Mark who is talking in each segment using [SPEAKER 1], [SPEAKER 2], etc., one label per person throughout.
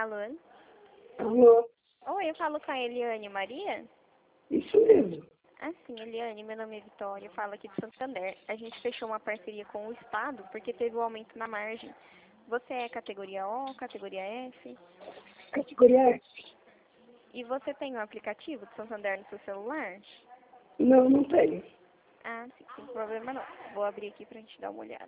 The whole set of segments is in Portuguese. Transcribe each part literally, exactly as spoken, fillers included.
[SPEAKER 1] Alô?
[SPEAKER 2] Alô?
[SPEAKER 1] Oi, eu falo com a Eliane Maria?
[SPEAKER 2] Isso mesmo.
[SPEAKER 1] Ah, sim, Eliane, meu nome é Vitória, eu falo aqui de Santander. A gente fechou uma parceria com o Estado porque teve um aumento na margem. Você é categoria O, categoria F?
[SPEAKER 2] Categoria F.
[SPEAKER 1] E você tem o aplicativo do Santander no seu celular?
[SPEAKER 2] Não, não tenho.
[SPEAKER 1] Ah, sim, sem problema não. Vou abrir aqui pra gente dar uma olhada.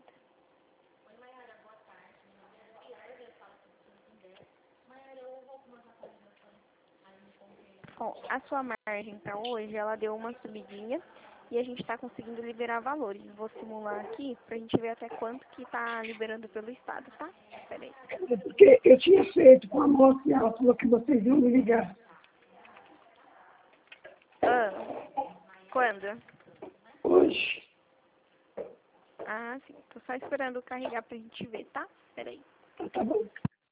[SPEAKER 1] Bom, a sua margem para hoje, ela deu uma subidinha e a gente está conseguindo liberar valores. Vou simular aqui pra gente ver até quanto que tá liberando pelo Estado, tá? Espera aí.
[SPEAKER 2] É porque eu tinha feito com a moça e ela falou que vocês iam me ligar.
[SPEAKER 1] Ah, quando?
[SPEAKER 2] Hoje.
[SPEAKER 1] Ah, sim. Tô só esperando carregar pra gente ver, tá? Espera aí.
[SPEAKER 2] Então tá bom.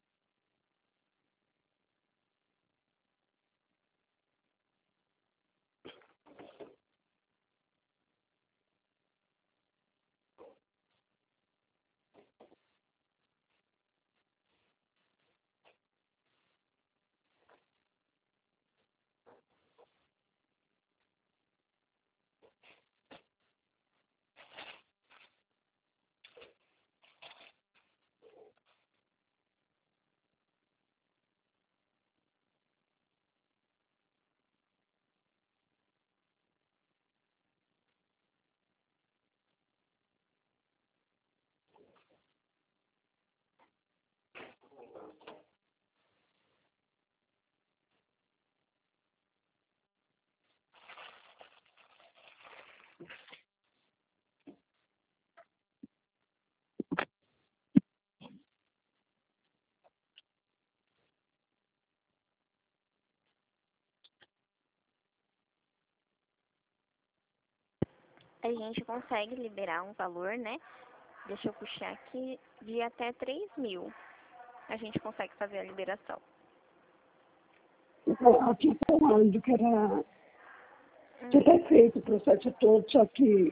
[SPEAKER 1] A gente consegue liberar um valor, né? Deixa eu puxar aqui, de até três mil. A gente consegue fazer a liberação.
[SPEAKER 2] Então, ela tinha falado que era... Tinha
[SPEAKER 1] Hum.
[SPEAKER 2] até feito o processo todo, só que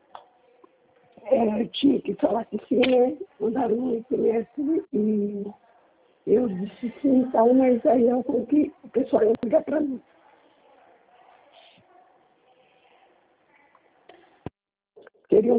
[SPEAKER 2] é, tinha que falar que sim, né? Mandaram um S M S e eu disse sim e tal, mas aí ela falou que o pessoal ia ligar pra mim. Queriam